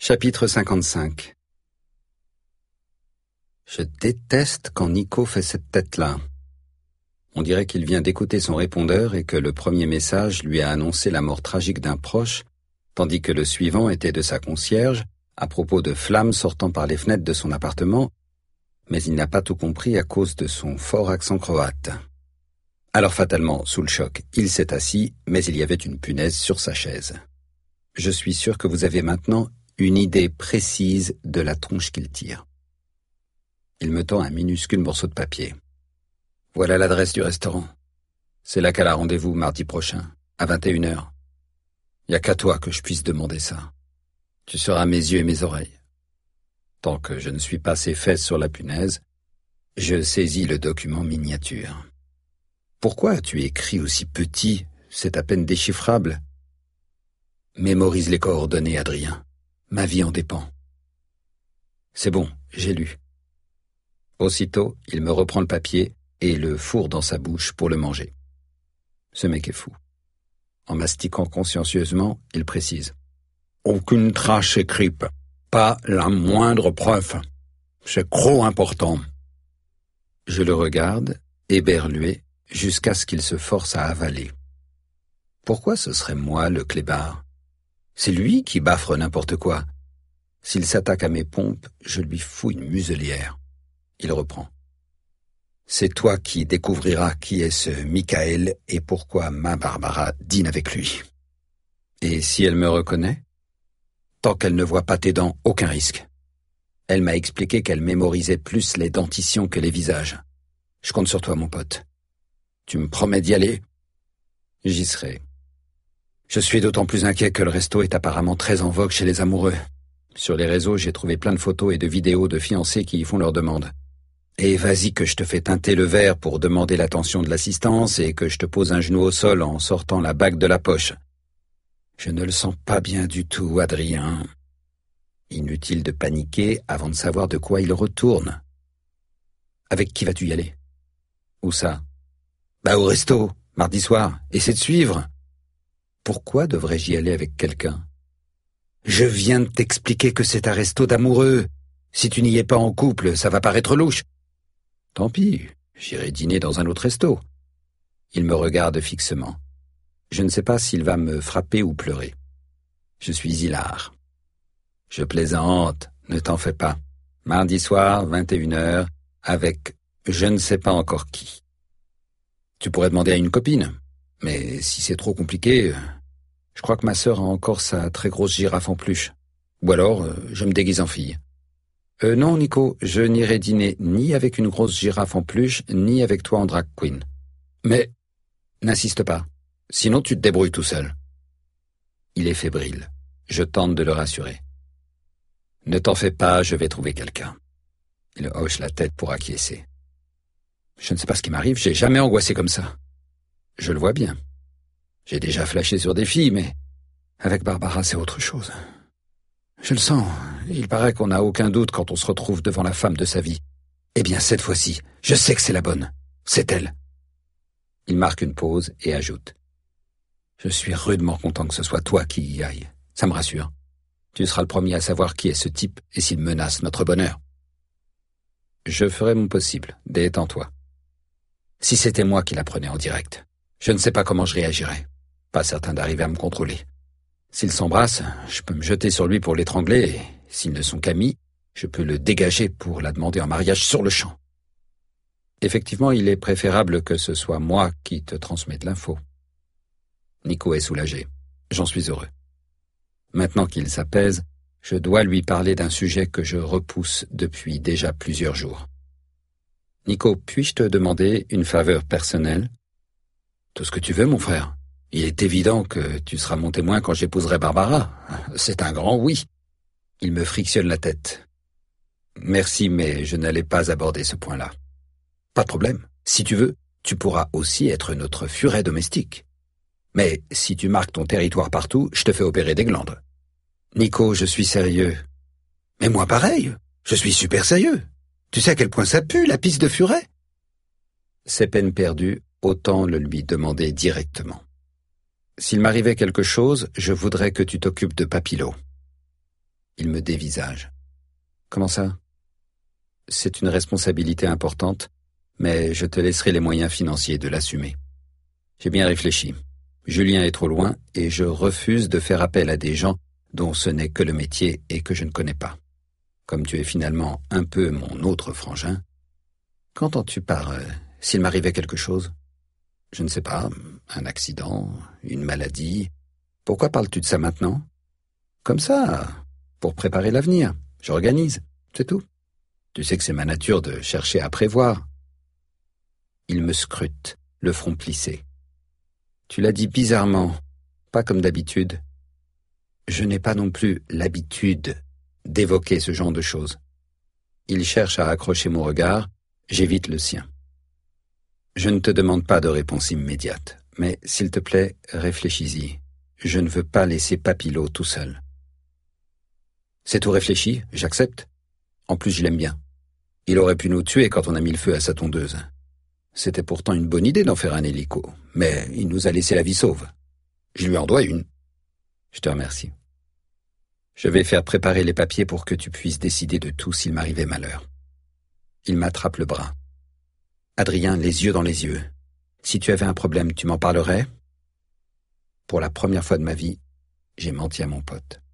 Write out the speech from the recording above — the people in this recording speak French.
Chapitre 55. Je déteste quand Nico fait cette tête-là. On dirait qu'il vient d'écouter son répondeur et que le premier message lui a annoncé la mort tragique d'un proche, tandis que le suivant était de sa concierge, à propos de flammes sortant par les fenêtres de son appartement, mais il n'a pas tout compris à cause de son fort accent croate. Alors fatalement, sous le choc, il s'est assis, mais il y avait une punaise sur sa chaise. Je suis sûr que vous avez maintenant une idée précise de la tronche qu'il tire. Il me tend un minuscule morceau de papier. Voilà l'adresse du restaurant. C'est là qu'elle a rendez-vous mardi prochain, à 21h. Il n'y a qu'à toi que je puisse demander ça. Tu seras mes yeux et mes oreilles. Tant que je ne suis pas ses fesses sur la punaise, je saisis le document miniature. Pourquoi as-tu écrit aussi petit? C'est à peine déchiffrable. Mémorise les coordonnées, Adrien. Ma vie en dépend. C'est bon, j'ai lu. Aussitôt, il me reprend le papier et le fourre dans sa bouche pour le manger. Ce mec est fou. En mastiquant consciencieusement, il précise. Aucune trace écrite, pas la moindre preuve. C'est trop important. Je le regarde, éberlué, jusqu'à ce qu'il se force à avaler. Pourquoi ce serait moi le clébard? C'est lui qui baffre n'importe quoi. S'il s'attaque à mes pompes, je lui fous une muselière. Il reprend. C'est toi qui découvriras qui est ce Michael et pourquoi ma Barbara dîne avec lui. Et si elle me reconnaît? Tant qu'elle ne voit pas tes dents, aucun risque. Elle m'a expliqué qu'elle mémorisait plus les dentitions que les visages. Je compte sur toi, mon pote. Tu me promets d'y aller? J'y serai. Je suis d'autant plus inquiet que le resto est apparemment très en vogue chez les amoureux. Sur les réseaux, j'ai trouvé plein de photos et de vidéos de fiancés qui y font leur demande. Et vas-y que je te fais teinter le verre pour demander l'attention de l'assistance et que je te pose un genou au sol en sortant la bague de la poche. Je ne le sens pas bien du tout, Adrien. Inutile de paniquer avant de savoir de quoi il retourne. Avec qui vas-tu y aller? Où ça? Au resto, mardi soir. Essaie de suivre. Pourquoi devrais-je y aller avec quelqu'un? Je viens de t'expliquer que c'est un resto d'amoureux. Si tu n'y es pas en couple, ça va paraître louche. Tant pis, j'irai dîner dans un autre resto. Il me regarde fixement. Je ne sais pas s'il va me frapper ou pleurer. Je suis hilar. Je plaisante, ne t'en fais pas. Mardi soir, 21h, avec je ne sais pas encore qui. Tu pourrais demander à une copine, mais si c'est trop compliqué, je crois que ma sœur a encore sa très grosse girafe en peluche. Ou alors, je me déguise en fille. Non, Nico, je n'irai dîner ni avec une grosse girafe en peluche, ni avec toi en drag queen. Mais, n'insiste pas. Sinon, tu te débrouilles tout seul. Il est fébrile. Je tente de le rassurer. Ne t'en fais pas, je vais trouver quelqu'un. Il hoche la tête pour acquiescer. Je ne sais pas ce qui m'arrive, j'ai jamais angoissé comme ça. Je le vois bien. J'ai déjà flashé sur des filles, mais avec Barbara, c'est autre chose. Je le sens. Il paraît qu'on n'a aucun doute quand on se retrouve devant la femme de sa vie. Eh bien, cette fois-ci, je sais que c'est la bonne. C'est elle. Il marque une pause et ajoute. Je suis rudement content que ce soit toi qui y ailles. Ça me rassure. Tu seras le premier à savoir qui est ce type et s'il menace notre bonheur. Je ferai mon possible. Détends-toi. Si c'était moi qui la prenais en direct, je ne sais pas comment je réagirais. Pas certain d'arriver à me contrôler. S'ils s'embrassent, je peux me jeter sur lui pour l'étrangler, et s'ils ne sont qu'amis, je peux le dégager pour la demander en mariage sur le champ. Effectivement, il est préférable que ce soit moi qui te transmette l'info. Nico est soulagé. J'en suis heureux. Maintenant qu'il s'apaise, je dois lui parler d'un sujet que je repousse depuis déjà plusieurs jours. Nico, puis-je te demander une faveur personnelle? Tout ce que tu veux, mon frère. Il est évident que tu seras mon témoin quand j'épouserai Barbara. C'est un grand oui. Il me frictionne la tête. Merci, mais je n'allais pas aborder ce point-là. Pas de problème. Si tu veux, tu pourras aussi être notre furet domestique. Mais si tu marques ton territoire partout, je te fais opérer des glandes. Nico, je suis sérieux. Mais moi pareil. Je suis super sérieux. Tu sais à quel point ça pue, la pisse de furet? C'est peine perdue, autant le lui demander directement. S'il m'arrivait quelque chose, je voudrais que tu t'occupes de Papillot. Il me dévisage. Comment ça? C'est une responsabilité importante, mais je te laisserai les moyens financiers de l'assumer. J'ai bien réfléchi. Julien est trop loin et je refuse de faire appel à des gens dont ce n'est que le métier et que je ne connais pas. Comme tu es finalement un peu mon autre frangin, qu'entends-tu par s'il m'arrivait quelque chose? Je ne sais pas, un accident, une maladie. Pourquoi parles-tu de ça maintenant? Comme ça, pour préparer l'avenir. J'organise, c'est tout. Tu sais que c'est ma nature de chercher à prévoir. Il me scrute, le front plissé. Tu l'as dit bizarrement, pas comme d'habitude. Je n'ai pas non plus l'habitude d'évoquer ce genre de choses. Il cherche à accrocher mon regard, j'évite le sien. Je ne te demande pas de réponse immédiate, mais s'il te plaît, réfléchis-y. Je ne veux pas laisser Papillot tout seul. C'est tout réfléchi, j'accepte. En plus, je l'aime bien. Il aurait pu nous tuer quand on a mis le feu à sa tondeuse. C'était pourtant une bonne idée d'en faire un hélico, mais il nous a laissé la vie sauve. Je lui en dois une. Je te remercie. Je vais faire préparer les papiers pour que tu puisses décider de tout s'il m'arrivait malheur. Il m'attrape le bras. Adrien, les yeux dans les yeux. Si tu avais un problème, tu m'en parlerais? Pour la première fois de ma vie, j'ai menti à mon pote.